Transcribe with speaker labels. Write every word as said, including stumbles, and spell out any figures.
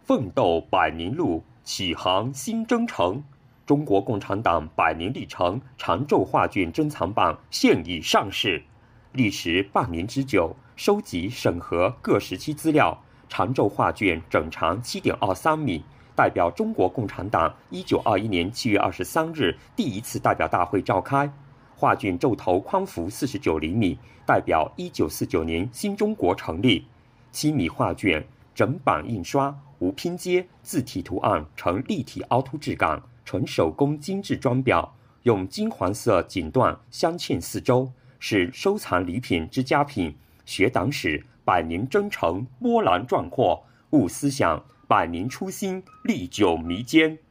Speaker 1: 奋斗百年路，启航新征程。中国共产党百年历程长轴画卷珍藏版现已上市，历时半年之久，收集审核各时期资料。长轴画卷整长 七点二三米，代表中国共产党一九二一年七月二十三日第一次代表大会召开。画卷轴头宽幅四十九厘米，代表一九四九年新中国成立。七米画卷整版印刷，无拼接，字体图案呈立体凹凸质感，纯手工精致装裱，用金黄色锦缎镶嵌四周，是收藏礼品之佳品。学党史，百年征程波澜壮阔，悟思想，百年初心历久弥坚。